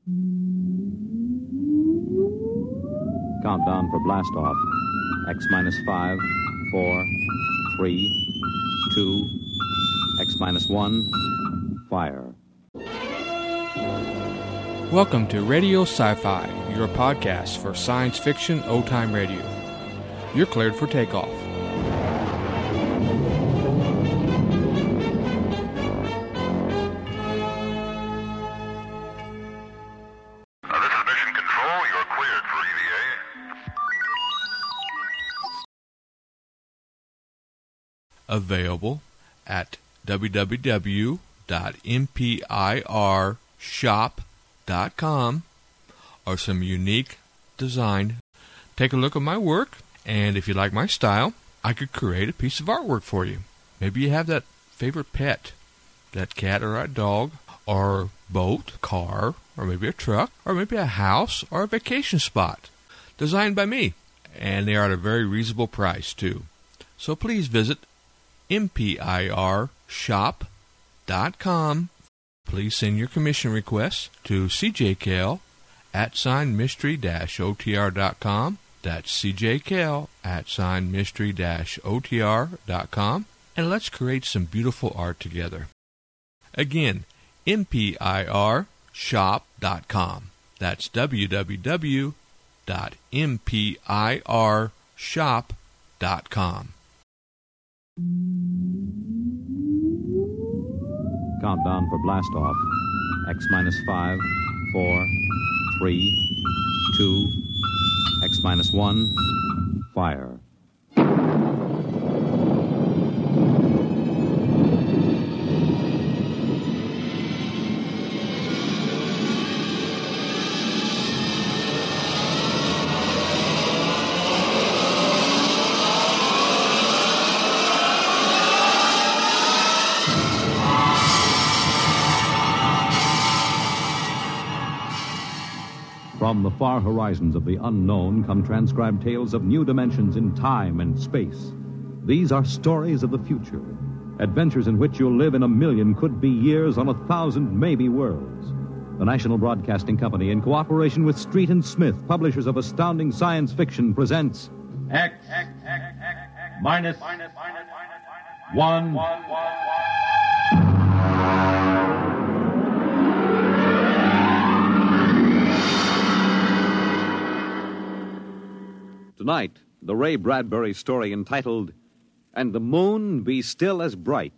Countdown for blast off. X minus 5, 4, 3, 2, X minus 1, fire. Welcome to Radio Sci-Fi, your podcast for science fiction old-time radio. You're cleared for takeoff. This is Mission Control. You're cleared for EVA. Available at www.mpirshop.com are some unique design. Take a look at my work, and if you like my style, I could create a piece of artwork for you. Maybe you have that favorite pet, that cat or a dog, or boat, car, or maybe a truck, or maybe a house, or a vacation spot. Designed by me, and they are at a very reasonable price, too. So please visit mpirshop.com. Please send your commission requests to cjkale@mystery-otr.com. That's cjkale@mystery-otr.com. And let's create some beautiful art together. Again, mpirshop.com. That's www.mpirshop.com. Countdown for blast off. X minus 5, 4, 3, 2, X minus 1, fire. From the far horizons of the unknown come transcribed tales of new dimensions in time and space. These are stories of the future, adventures in which you'll live in a million could-be years on 1,000 maybe worlds. The National Broadcasting Company, in cooperation with Street and Smith, publishers of astounding science fiction, presents X minus 1. Tonight, the Ray Bradbury story entitled, And the Moon Be Still as Bright.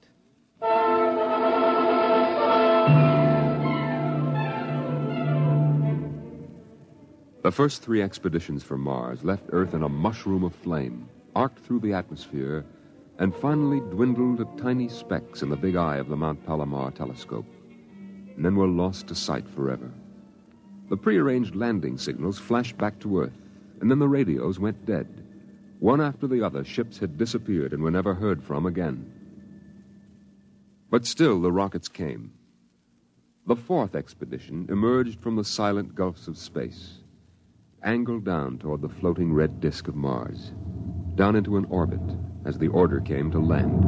The first 3 expeditions for Mars left Earth in a mushroom of flame, arced through the atmosphere, and finally dwindled to tiny specks in the big eye of the Mount Palomar telescope, and then were lost to sight forever. The prearranged landing signals flashed back to Earth, and then the radios went dead. One after the other, ships had disappeared and were never heard from again. But still, the rockets came. The 4th expedition emerged from the silent gulfs of space, angled down toward the floating red disk of Mars, down into an orbit as the order came to land.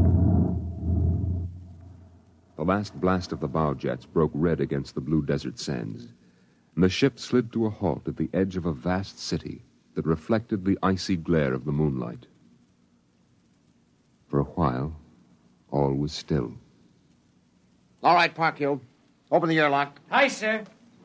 The last blast of the bow jets broke red against the blue desert sands, and the ship slid to a halt at the edge of a vast city that reflected the icy glare of the moonlight. For a while, all was still. All right, Parkhill. Open the airlock. Aye, sir.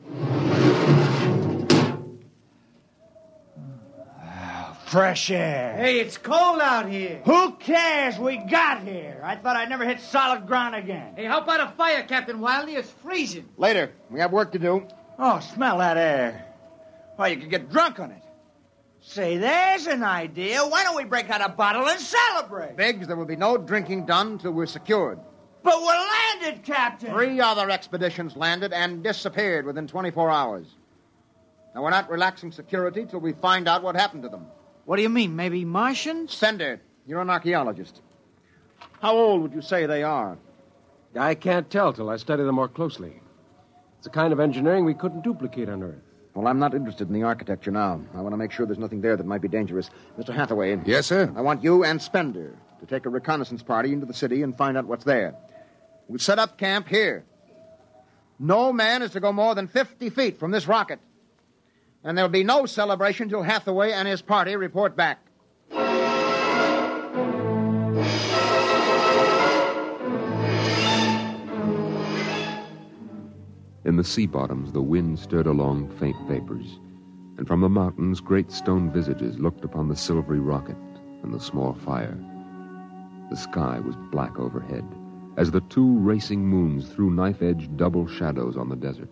Fresh air. Hey, it's cold out here. Who cares? We got here. I thought I'd never hit solid ground again. Hey, how about a fire, Captain Wiley? It's freezing. Later. We have work to do. Oh, smell that air. Why, you could get drunk on it. Say, there's an idea. Why don't we break out a bottle and celebrate? Biggs, there will be no drinking done until we're secured. But we're landed, Captain. 3 other expeditions landed and disappeared within 24 hours. Now, we're not relaxing security till we find out what happened to them. What do you mean, maybe Martians? Sender, you're an archaeologist. How old would you say they are? I can't tell till I study them more closely. It's a kind of engineering we couldn't duplicate on Earth. Well, I'm not interested in the architecture now. I want to make sure there's nothing there that might be dangerous. Mr. Hathaway. Yes, sir? I want you and Spender to take a reconnaissance party into the city and find out what's there. We'll set up camp here. No man is to go more than 50 feet from this rocket. And there'll be no celebration till Hathaway and his party report back. In the sea bottoms, the wind stirred along faint vapors, and from the mountains, great stone visages looked upon the silvery rocket and the small fire. The sky was black overhead, as the two racing moons threw knife-edged double shadows on the desert.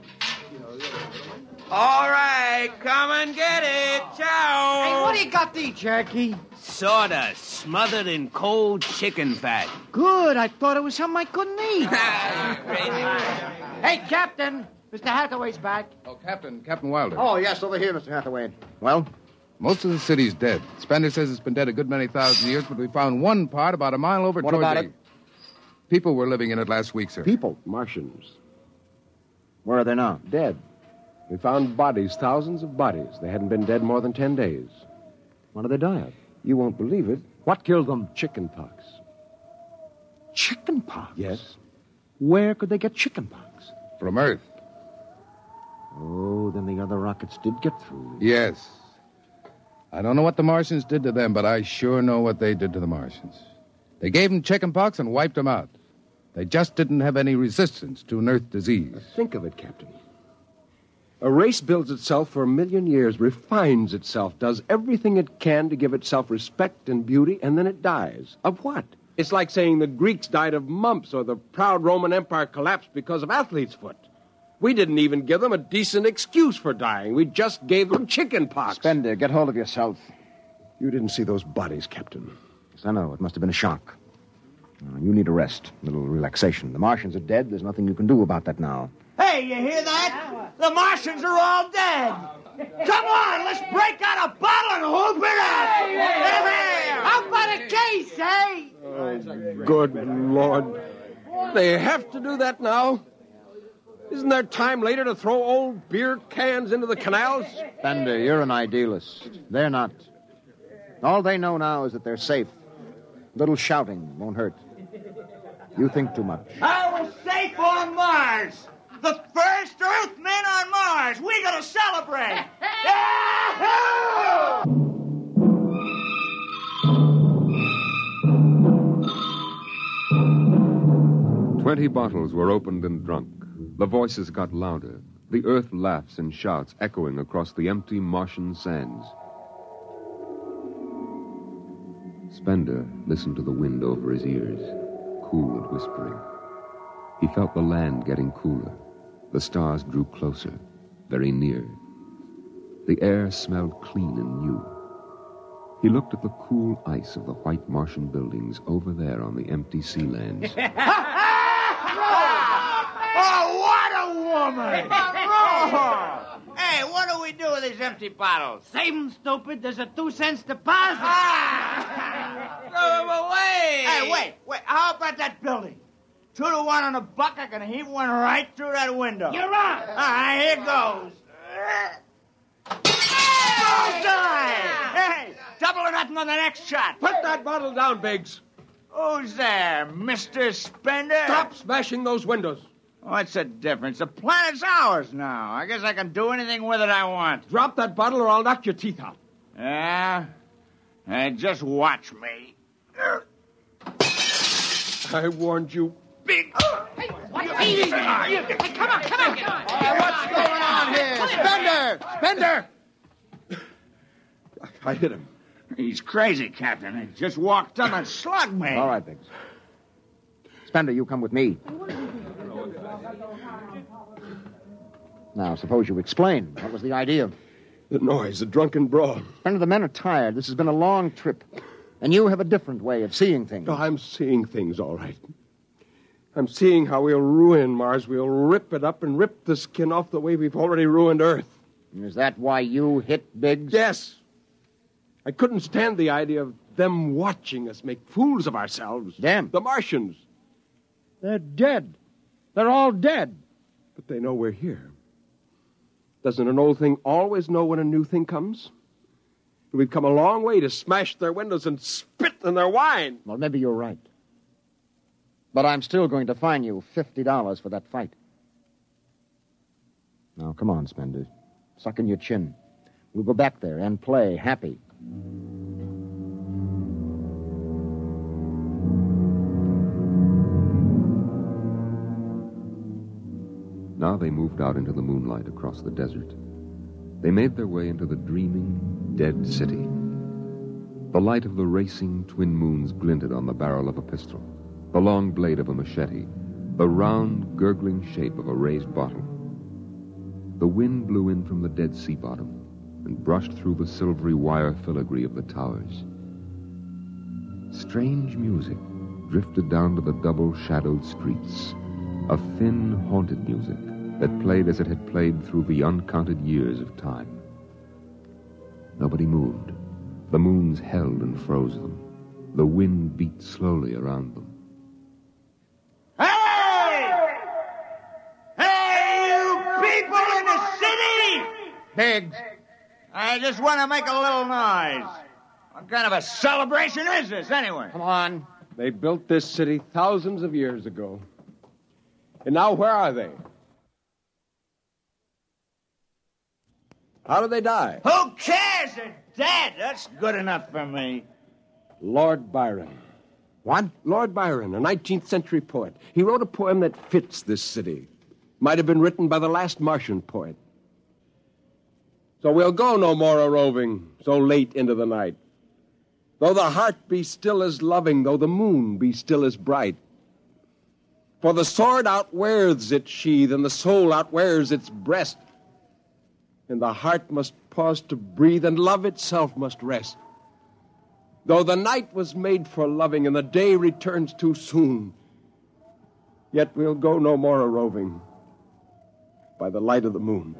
All right, come and get it. Ciao. Hey, what do you got there, Jackie? Sawdust smothered in cold chicken fat. Good. I thought it was something I couldn't eat. Hey, Captain. Mr. Hathaway's back. Oh, Captain Wilder. Oh, yes, over here, Mr. Hathaway. Well? Most of the city's dead. Spender says it's been dead a good many thousand years, but we found one part about a mile over What toward about the... it? People were living in it last week, sir. People? Martians. Where are they now? Dead. We found bodies, thousands of bodies. They hadn't been dead more than 10 days. What did they die of? You won't believe it. What killed them? Chicken pox. Chicken pox? Yes. Where could they get chicken pox? From Earth. Oh, then the other rockets did get through. Yes. I don't know what the Martians did to them, but I sure know what they did to the Martians. They gave them chicken pox and wiped them out. They just didn't have any resistance to an Earth disease. Think of it, Captain. A race builds itself for 1,000,000 years, refines itself, does everything it can to give itself respect and beauty, and then it dies. Of what? It's like saying the Greeks died of mumps or the proud Roman Empire collapsed because of athlete's foot. We didn't even give them a decent excuse for dying. We just gave them chicken pox. Spender, get hold of yourself. You didn't see those bodies, Captain. Yes, I know. It must have been a shock. You need a rest, a little relaxation. The Martians are dead. There's nothing you can do about that now. Hey, you hear that? The Martians are all dead. Come on, let's break out a bottle and hoop it up. How about a case, eh? Oh, good Lord. They have to do that now? Isn't there time later to throw old beer cans into the canals? Spender, you're an idealist. They're not. All they know now is that they're safe. Little shouting won't hurt. You think too much. I was safe on Mars. The first Earthmen on Mars. We gotta celebrate. Yahoo! 20 bottles were opened and drunk. The voices got louder. The earth laughs and shouts echoing across the empty Martian sands. Spender listened to the wind over his ears, cool and whispering. He felt the land getting cooler. The stars drew closer, very near. The air smelled clean and new. He looked at the cool ice of the white Martian buildings over there on the empty sea lands. Oh, what a woman! Oh. Hey, what do we do with these empty bottles? Save 'em, stupid. There's a 2-cent deposit. Throw them away! Hey, wait. How about that building? 2 to 1 on a buck. I can heave one right through that window. You're on. All right, here goes. Bullseye! Hey, double or nothing on the next shot. Put that bottle down, Biggs. Who's there, Mr. Spender? Stop smashing those windows. What's the difference? The planet's ours now. I guess I can do anything with it I want. Drop that bottle or I'll knock your teeth out. Yeah? Just watch me. I warned you. Big. Hey, come on. What's going on here? Spender! I hit him. He's crazy, Captain. He just walked up and slugged me. All right, Biggs. Spender, you come with me. Now, suppose you explain. What was the idea? The noise, the drunken brawl. Spender, the men are tired. This has been a long trip. And you have a different way of seeing things. Oh, I'm seeing things all right. I'm seeing how we'll ruin Mars. We'll rip it up and rip the skin off the way we've already ruined Earth. Is that why you hit Biggs? Yes. I couldn't stand the idea of them watching us make fools of ourselves. Them? The Martians. They're dead. They're all dead. But they know we're here. Doesn't an old thing always know when a new thing comes? We've come a long way to smash their windows and spit in their wine. Well, maybe you're right. But I'm still going to fine you $50 for that fight. Now, come on, Spender. Suck in your chin. We'll go back there and play happy. Now they moved out into the moonlight across the desert. They made their way into the dreaming, dead city. The light of the racing twin moons glinted on the barrel of a pistol, the long blade of a machete, the round, gurgling shape of a raised bottle. The wind blew in from the Dead Sea bottom and brushed through the silvery wire filigree of the towers. Strange music drifted down to the double-shadowed streets, a thin, haunted music that played as it had played through the uncounted years of time. Nobody moved. The moons held and froze them. The wind beat slowly around them. Hey! Hey, you people in the city! Biggs! I just want to make a little noise. What kind of a celebration is this, anyway? Come on. They built this city thousands of years ago. And now where are they? How did they die? Who cares? They're dead. That's good enough for me. Lord Byron. What? Lord Byron, a 19th century poet. He wrote a poem that fits this city. Might have been written by the last Martian poet. So we'll go no more a-roving so late into the night. Though the heart be still as loving, though the moon be still as bright. For the sword outwears its sheath, and the soul outwears its breast. And the heart must pause to breathe, and love itself must rest. Though the night was made for loving, and the day returns too soon, yet we'll go no more a-roving by the light of the moon.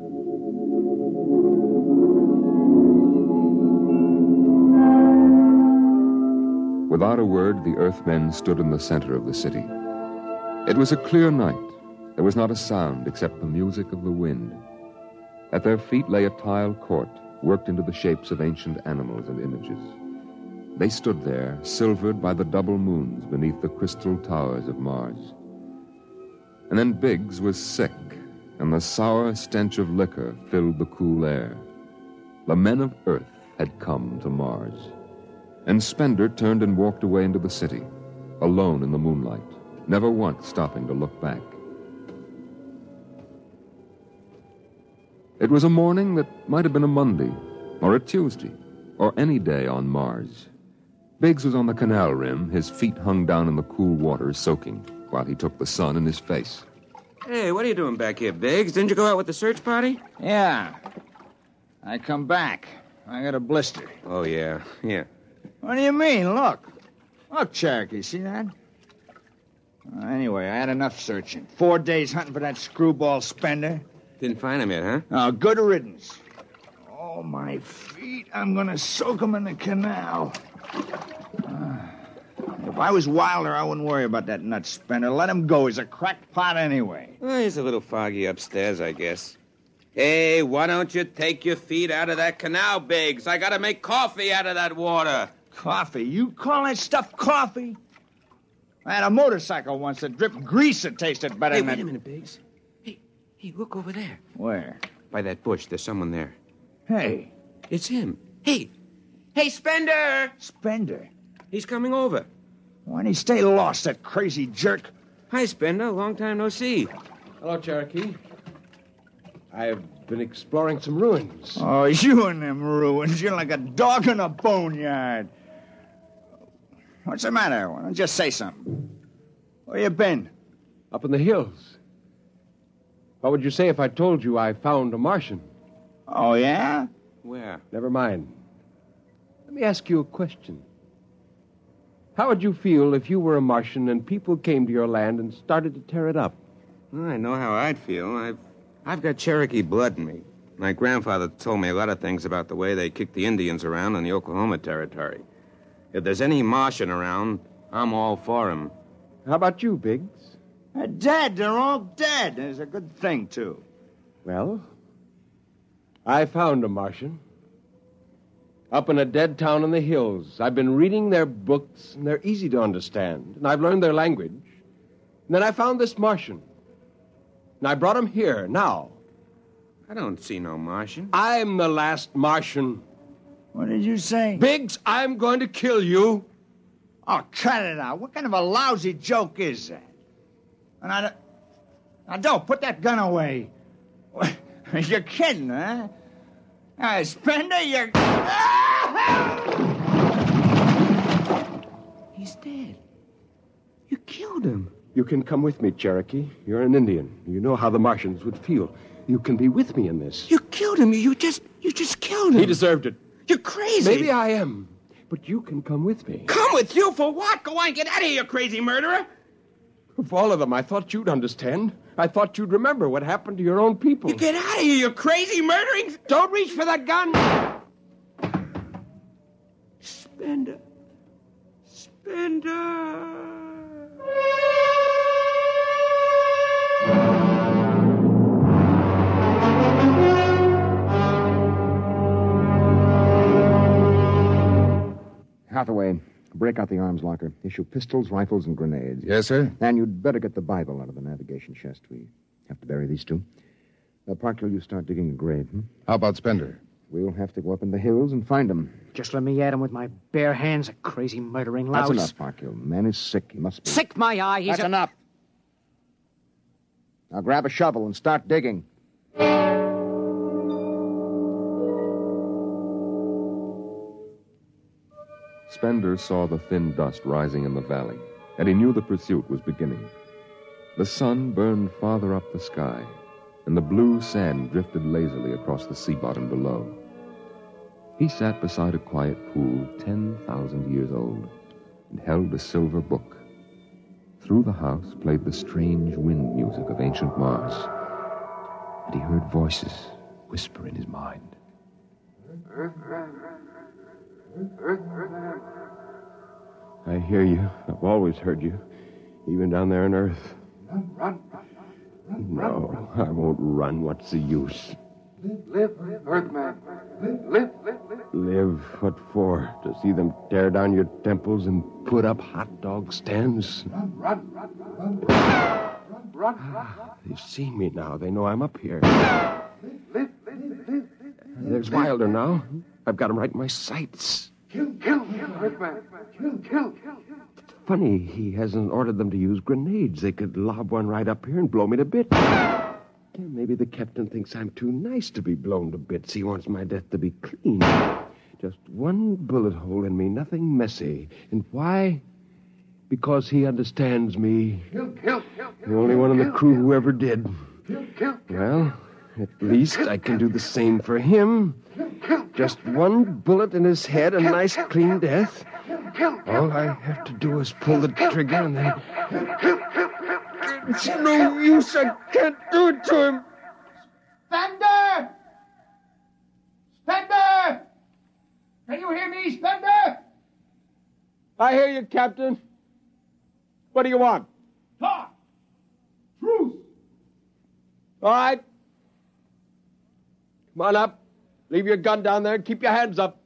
Without a word, the Earthmen stood in the center of the city. It was a clear night. There was not a sound except the music of the wind. At their feet lay a tile court, worked into the shapes of ancient animals and images. They stood there, silvered by the double moons beneath the crystal towers of Mars. And then Biggs was sick, and the sour stench of liquor filled the cool air. The men of Earth had come to Mars. And Spender turned and walked away into the city, alone in the moonlight, never once stopping to look back. It was a morning that might have been a Monday, or a Tuesday, or any day on Mars. Biggs was on the canal rim, his feet hung down in the cool water, soaking, while he took the sun in his face. Hey, what are you doing back here, Biggs? Didn't you go out with the search party? Yeah. I come back. I got a blister. Oh, yeah. What do you mean? Look, Cherokee, see that? Anyway, I had enough searching. 4 days hunting for that screwball Spender. Didn't find him yet, huh? Oh, good riddance. Oh, my feet. I'm going to soak them in the canal. If I was Wilder, I wouldn't worry about that nut Spender. Let him go. He's a cracked pot anyway. Well, he's a little foggy upstairs, I guess. Hey, why don't you take your feet out of that canal, Biggs? I got to make coffee out of that water. Coffee? You call that stuff coffee? I had a motorcycle once that dripped grease that tasted better than Hey, that. wait a minute, Biggs. Hey, look over there. Where? By that bush. There's someone there. Hey. It's him. Hey, Spender! Spender? He's coming over. Why'd he stay lost, that crazy jerk? Hi, Spender. Long time no see. Hello, Cherokee. I've been exploring some ruins. Oh, you and them ruins. You're like a dog in a boneyard. What's the matter? Why don't you just say something? Where you been? Up in the hills. What would you say if I told you I found a Martian? Oh, yeah? Where? Never mind. Let me ask you a question. How would you feel if you were a Martian and people came to your land and started to tear it up? Well, I know how I'd feel. I've got Cherokee blood in me. My grandfather told me a lot of things about the way they kicked the Indians around in the Oklahoma Territory. If there's any Martian around, I'm all for him. How about you, Biggs? They're dead. They're all dead. It's a good thing, too. Well, I found a Martian. Up in a dead town in the hills. I've been reading their books, and they're easy to understand. And I've learned their language. And then I found this Martian. And I brought him here, now. I don't see no Martian. I'm the last Martian. What did you say? Biggs, I'm going to kill you. Oh, cut it out. What kind of a lousy joke is that? And now, don't put that gun away. You're kidding, huh? Spender, you're... He's dead. You killed him. You can come with me, Cherokee. You're an Indian. You know how the Martians would feel. You can be with me in this. You killed him. You just killed him. He deserved it. You're crazy. Maybe I am. But you can come with me. Come with you for what? Go on, get out of here, you crazy murderer. Of all of them, I thought you'd understand. I thought you'd remember what happened to your own people. You get out of here, you crazy murdering... Don't reach for that gun! Spender. Hathaway, break out the arms locker. Issue pistols, rifles, and grenades. Yes, sir? And you'd better get the Bible out of the navigation chest. We have to bury these two. Parkhill, you start digging a grave, How about Spender? We'll have to go up in the hills and find him. Just let me at him with my bare hands, a crazy murdering louse. That's enough, Parkhill. The man is sick. He must be... Sick, my eye. He's That's enough. Now grab a shovel and start digging. Spender saw the thin dust rising in the valley, and he knew the pursuit was beginning. The sun burned farther up the sky, and the blue sand drifted lazily across the sea bottom below. He sat beside a quiet pool 10,000 years old and held a silver book. Through the house played the strange wind music of ancient Mars, and he heard voices whisper in his mind. I hear you. I've always heard you, even down there on Earth. Run. No, I won't run. What's the use? Live, Earthman. Live. Live? What for? To see them tear down your temples and put up hot dog stands? Run. They've seen me now. They know I'm up here. Live. There's Wilder now. I've got him right in my sights. Kill, Earthman. Kill. Funny, he hasn't ordered them to use grenades. They could lob one right up here and blow me to bits. Yeah, maybe the captain thinks I'm too nice to be blown to bits. He wants my death to be clean. Just one bullet hole in me, nothing messy. And why? Because he understands me. Kill. The only one in the crew who ever did. Kill. Well, at least I can do the same for him. Just one bullet in his head, a nice clean death. All I have to do is pull the trigger and then... It's no use. I can't do it to him. Spender! Can you hear me, Spender? I hear you, Captain. What do you want? Talk! Truce! All right. Come on up. Leave your gun down there and keep your hands up.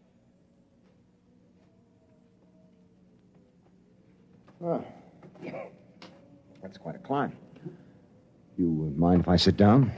Oh. That's quite a climb. You mind if I sit down?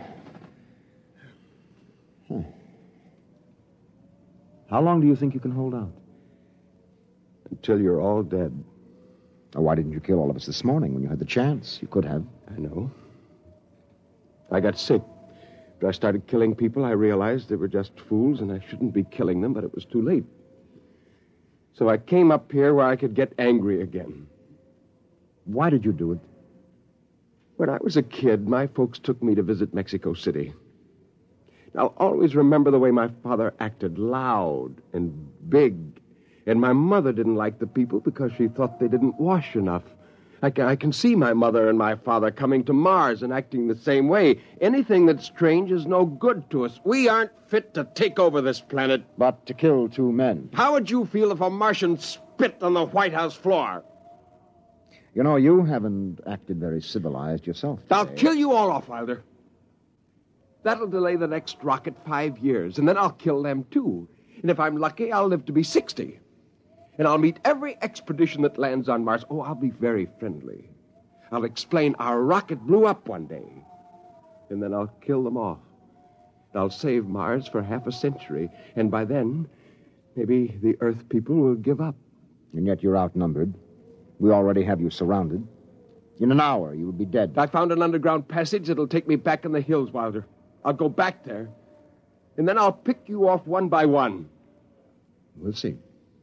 How long do you think you can hold out? Until you're all dead. Why didn't you kill all of us this morning when you had the chance? You could have. I know. I got sick. After I started killing people, I realized they were just fools and I shouldn't be killing them, but it was too late. So I came up here where I could get angry again. Why did you do it? When I was a kid, my folks took me to visit Mexico City. I'll always remember the way my father acted, loud and big. And my mother didn't like the people because she thought they didn't wash enough. I can see my mother and my father coming to Mars and acting the same way. Anything that's strange is no good to us. We aren't fit to take over this planet. But to kill two men. How would you feel if a Martian spit on the White House floor? You know, you haven't acted very civilized yourself today. I'll kill you all off, Wilder. That'll delay the next rocket 5 years, and then I'll kill them, too. And if I'm lucky, I'll live to be 60. And I'll meet every expedition that lands on Mars. Oh, I'll be very friendly. I'll explain our rocket blew up one day. And then I'll kill them off. I'll save Mars for half a century, and by then, maybe the Earth people will give up. And yet you're outnumbered. We already have you surrounded. In an hour, you will be dead. I found an underground passage that'll take me back in the hills, Wilder. I'll go back there, and then I'll pick you off one by one. We'll see.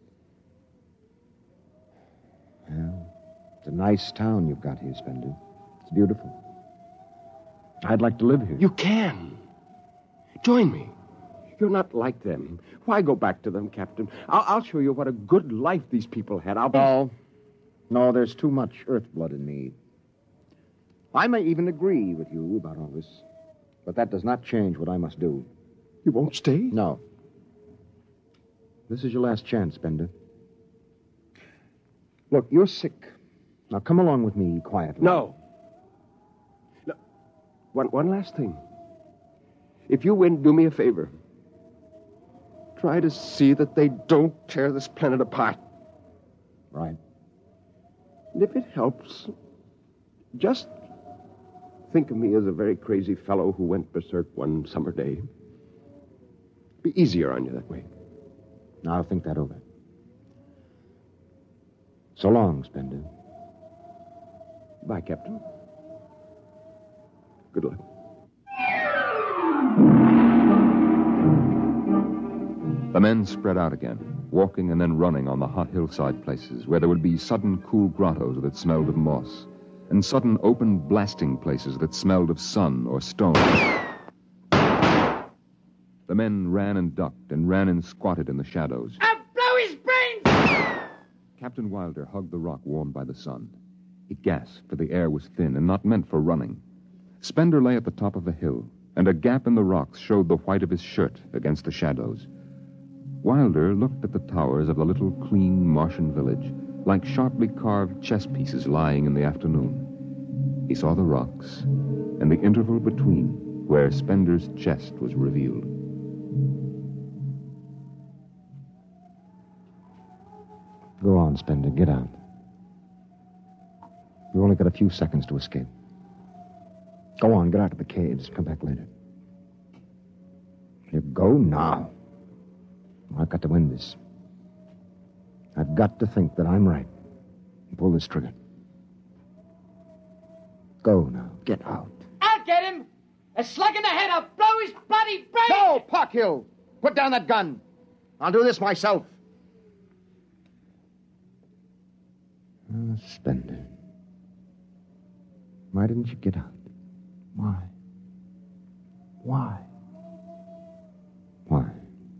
Well, it's a nice town you've got here, Spender. It's beautiful. I'd like to live here. You can. Join me. You're not like them. Why go back to them, Captain? I'll show you what a good life these people had. No, there's too much earth blood in me. I may even agree with you about all this, but that does not change what I must do. You won't stay? No. This is your last chance, Spender. Look, you're sick. Now come along with me quietly. No. One last thing. If you win, do me a favor. Try to see that they don't tear this planet apart. Right. And if it helps, just think of me as a very crazy fellow who went berserk one summer day. Be easier on you that way. Now I'll think that over. So long, Spender. Bye, Captain. Good luck. The men spread out again, walking and then running on the hot hillside places where there would be sudden cool grottos that smelled of moss, and sudden open blasting places that smelled of sun or stone. The men ran and ducked and ran and squatted in the shadows. I'll blow his brains! Captain Wilder hugged the rock warmed by the sun. He gasped, for the air was thin and not meant for running. Spender lay at the top of the hill, and a gap in the rocks showed the white of his shirt against the shadows. Wilder looked at the towers of the little clean Martian village, like sharply carved chess pieces lying in the afternoon. He saw the rocks, and the interval between, where Spender's chest was revealed. Go on, Spender. Get out. We've only got a few seconds to escape. Go on, get out of the caves. Come back later. You go now. I've got to win this. I've got to think that I'm right and pull this trigger. Go now. Get out. I'll get him! A slug in the head, I'll blow his bloody brains! No, Parkhill! Put down that gun. I'll do this myself. Spender. Why didn't you get out? Why? Why? Why?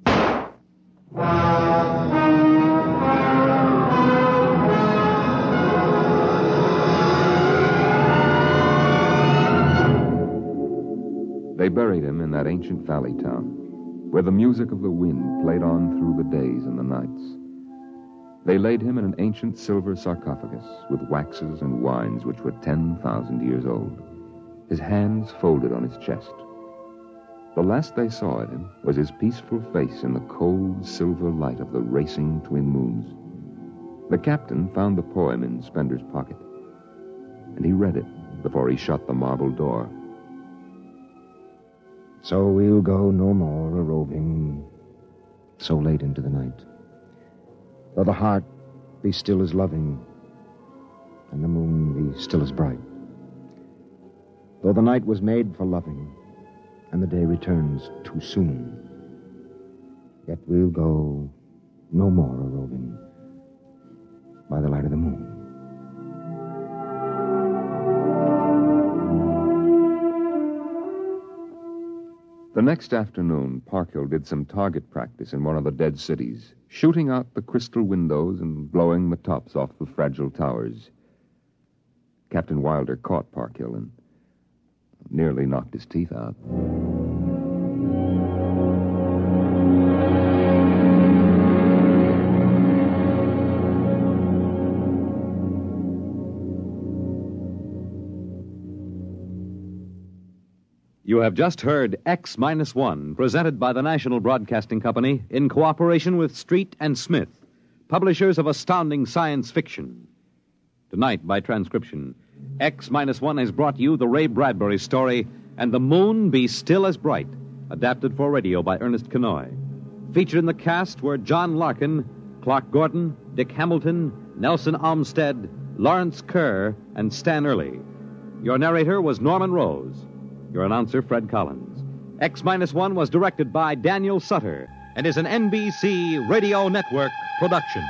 They buried him in that ancient valley town, where the music of the wind played on through the days and the nights. They laid him in an ancient silver sarcophagus with waxes and wines which were 10,000 years old, his hands folded on his chest. The last they saw of him was his peaceful face in the cold silver light of the racing twin moons. The captain found the poem in Spender's pocket, and he read it before he shut the marble door. So we'll go no more a-roving so late into the night. Though the heart be still as loving, and the moon be still as bright. Though the night was made for loving, and the day returns too soon, yet we'll go no more a-roving by the light of the moon. The next afternoon, Parkhill did some target practice in one of the dead cities, shooting out the crystal windows and blowing the tops off the fragile towers. Captain Wilder caught Parkhill and nearly knocked his teeth out. You have just heard X-1, presented by the National Broadcasting Company in cooperation with Street and Smith, publishers of astounding science fiction. Tonight, by transcription, X-1 has brought you the Ray Bradbury story, And the Moon Be Still as Bright, adapted for radio by Ernest Kenoy. Featured in the cast were John Larkin, Clark Gordon, Dick Hamilton, Nelson Olmsted, Lawrence Kerr, and Stan Early. Your narrator was Norman Rose. Your announcer, Fred Collins. X-1 was directed by Daniel Sutter and is an NBC Radio Network production.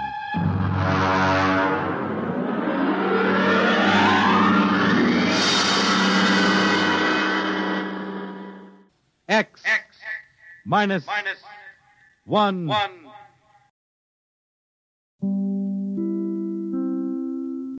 X-1.